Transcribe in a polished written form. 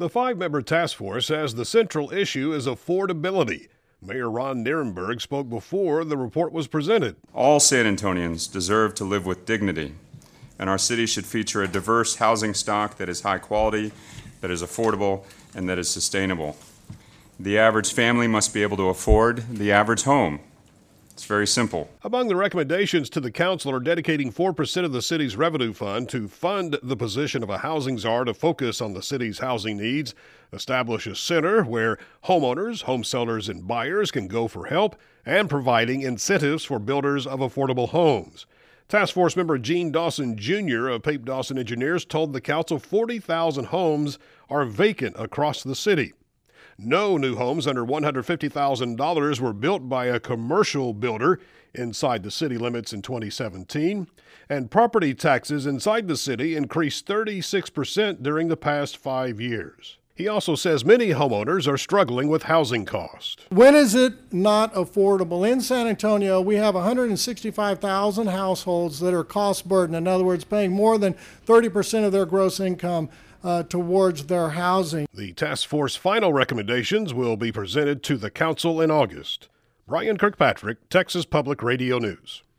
The five-member task force says the central issue is affordability. Mayor Ron Nirenberg spoke before the report was presented. All San Antonians deserve to live with dignity, and our city should feature a diverse housing stock that is high quality, that is affordable, and that is sustainable. The average family must be able to afford the average home. It's very simple. Among the recommendations to the council are dedicating 4% of the city's revenue fund to fund the position of a housing czar to focus on the city's housing needs, establish a center where homeowners, home sellers, and buyers can go for help, and providing incentives for builders of affordable homes. Task Force member Gene Dawson Jr. of Pape Dawson Engineers told the council 40,000 homes are vacant across the city. No new homes under $150,000 were built by a commercial builder inside the city limits in 2017, and property taxes inside the city increased 36% during the past 5 years. He also says many homeowners are struggling with housing costs. When is it not affordable? In San Antonio, we have 165,000 households that are cost burdened. In other words, paying more than 30% of their gross income towards their housing. The task force final recommendations will be presented to the council in August. Brian Kirkpatrick, Texas Public Radio News.